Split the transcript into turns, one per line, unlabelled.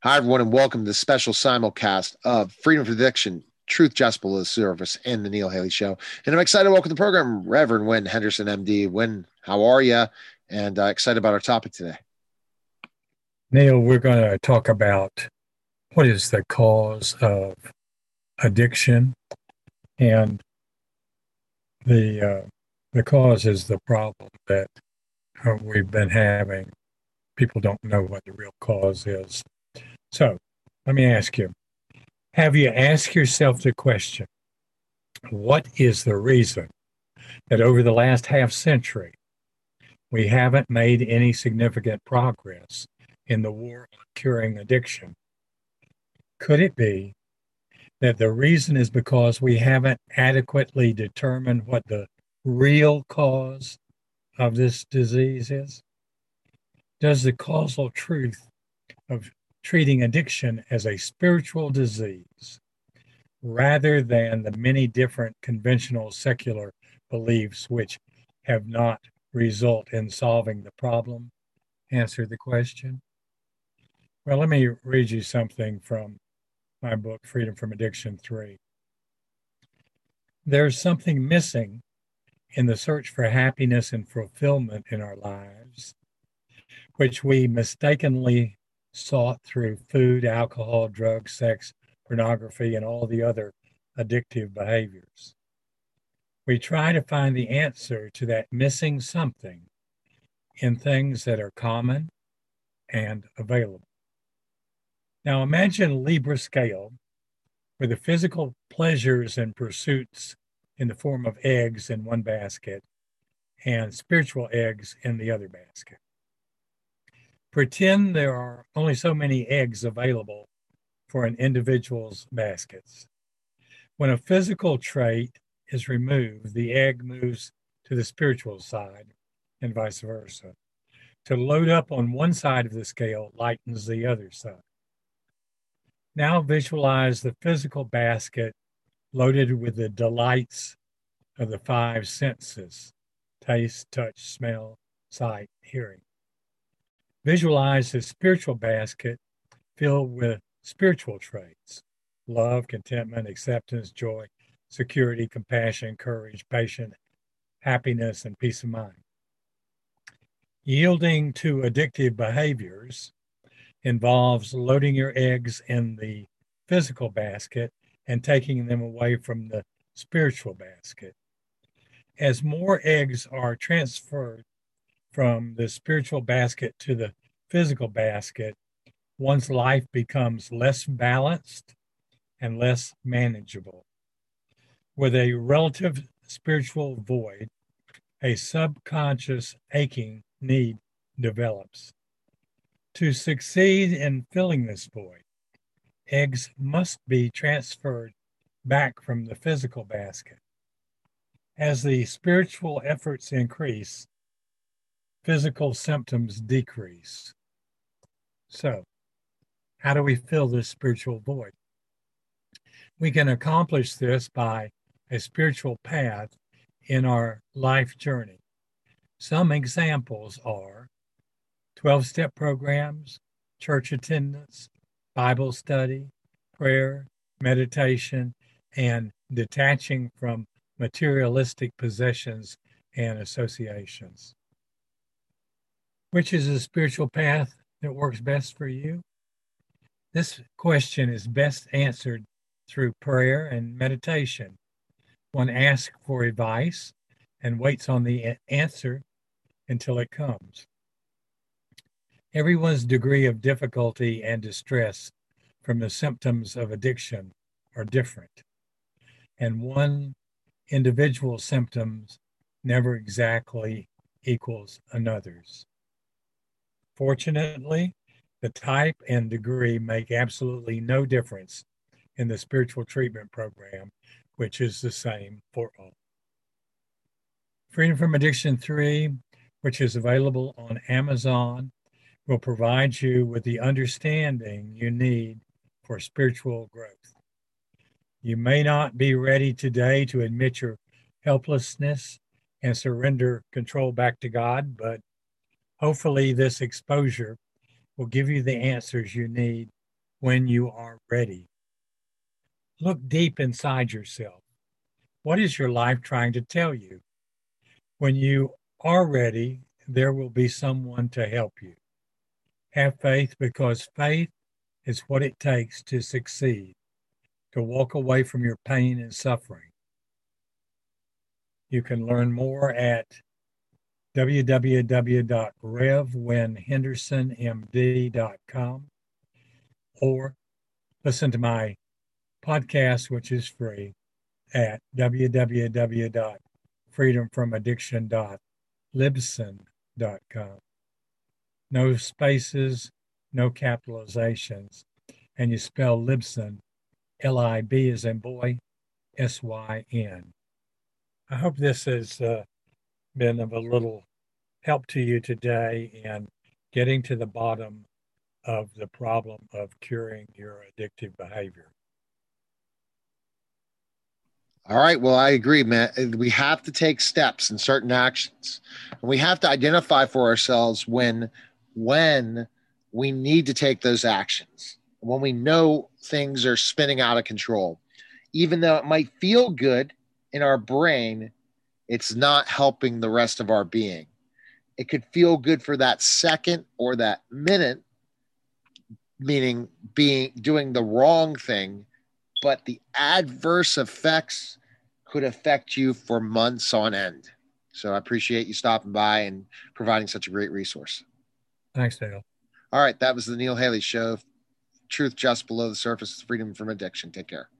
Hi, everyone, and welcome to the special simulcast of Freedom from Addiction, Truth, Gospel of the Service, and the Neil Haley Show. And I'm excited to welcome to the program Reverend Wynn Henderson, MD. Wynn, how are you? And excited about our topic today.
Neil, we're going to talk about what is the cause of addiction, and the cause is the problem that we've been having. People don't know what the real cause is. So, let me ask you: have you asked yourself the question, what is the reason that over the last half century we haven't made any significant progress in the war on curing addiction? Could it be that the reason is because we haven't adequately determined what the real cause of this disease is? Does the causal truth of treating addiction as a spiritual disease rather than the many different conventional secular beliefs which have not result in solving the problem answer the question? Well, let me read you something from my book, Freedom from Addiction 3. There's something missing in the search for happiness and fulfillment in our lives, which we mistakenly sought through food, alcohol, drugs, sex, pornography, and all the other addictive behaviors. We try to find the answer to that missing something in things that are common and available. Now imagine a Libra scale where the physical pleasures and pursuits in the form of eggs in one basket and spiritual eggs in the other basket. Pretend there are only so many eggs available for an individual's baskets. When a physical trait is removed, the egg moves to the spiritual side and vice versa. To load up on one side of the scale lightens the other side. Now visualize the physical basket loaded with the delights of the five senses: taste, touch, smell, sight, hearing. Visualize the spiritual basket filled with spiritual traits: love, contentment, acceptance, joy, security, compassion, courage, patience, happiness, and peace of mind. Yielding to addictive behaviors involves loading your eggs in the physical basket and taking them away from the spiritual basket. As more eggs are transferred from the spiritual basket to the physical basket, one's life becomes less balanced and less manageable. With a relative spiritual void, a subconscious aching need develops. To succeed in filling this void, eggs must be transferred back from the physical basket. As the spiritual efforts increase, physical symptoms decrease. So, how do we fill this spiritual void? We can accomplish this by a spiritual path in our life journey. Some examples are 12-step programs, church attendance, Bible study, prayer, meditation, and detaching from materialistic possessions and associations. Which is a spiritual path that works best for you? This question is best answered through prayer and meditation. One asks for advice and waits on the answer until it comes. Everyone's degree of difficulty and distress from the symptoms of addiction are different, and one individual's symptoms never exactly equals another's. Fortunately, the type and degree make absolutely no difference in the spiritual treatment program, which is the same for all. Freedom from Addiction 3, which is available on Amazon, will provide you with the understanding you need for spiritual growth. You may not be ready today to admit your helplessness and surrender control back to God, but hopefully this exposure will give you the answers you need when you are ready. Look deep inside yourself. What is your life trying to tell you? When you are ready, there will be someone to help you. Have faith, because faith is what it takes to succeed, to walk away from your pain and suffering. You can learn more at www.revwinhendersonmd.com or listen to my podcast, which is free, at www.freedomfromaddiction.libsyn.com. No spaces, no capitalizations, and you spell Libsyn, L-I-B as in boy, S-Y-N. I hope this has been of a little help to you today in getting to the bottom of the problem of curing your addictive behavior.
All right. Well, I agree, man. We have to take steps and certain actions. And we have to identify for ourselves when we need to take those actions, when we know things are spinning out of control. Even though it might feel good in our brain, it's not helping the rest of our being. It could feel good for that second or that minute, meaning doing the wrong thing, but the adverse effects could affect you for months on end. So I appreciate you stopping by and providing such a great resource.
Thanks, Dale.
All right. That was the Neil Haley Show. Truth just below the surface, freedom from addiction. Take care.